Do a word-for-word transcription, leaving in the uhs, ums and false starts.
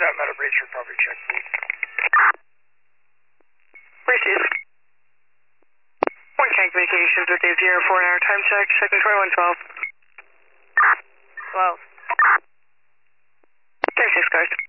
that metal breach recovery check, please. Received. One tank communications with a zero four an hour time check, checking twenty-one twelve. twelve. thirty-six cars.